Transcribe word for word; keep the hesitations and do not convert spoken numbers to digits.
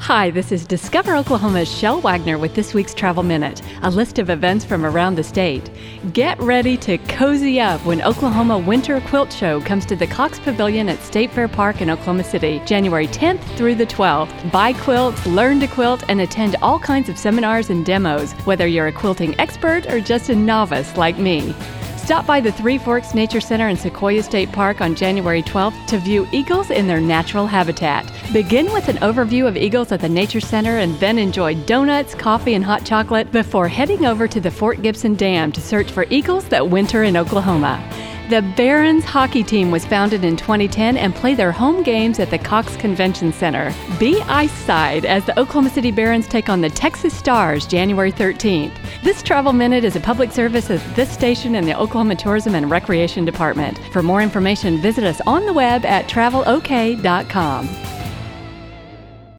Hi, this is Discover Oklahoma's Shel Wagner with this week's Travel Minute, a list of events from around the state. Get ready to cozy up when Oklahoma Winter Quilt Show comes to the Cox Pavilion at State Fair Park in Oklahoma City, January tenth through the twelfth. Buy quilts, learn to quilt, and attend all kinds of seminars and demos, whether you're a quilting expert or just a novice like me. Stop by the Three Forks Nature Center in Sequoia State Park on January twelfth to view eagles in their natural habitat. Begin with an overview of eagles at the Nature Center and then enjoy donuts, coffee, and hot chocolate before heading over to the Fort Gibson Dam to search for eagles that winter in Oklahoma. The Barons hockey team was founded in twenty ten and play their home games at the Cox Convention Center. Be ice side as the Oklahoma City Barons take on the Texas Stars January thirteenth. This Travel Minute is a public service of this station and the Oklahoma Tourism and Recreation Department. For more information, visit us on the web at travel o k dot com.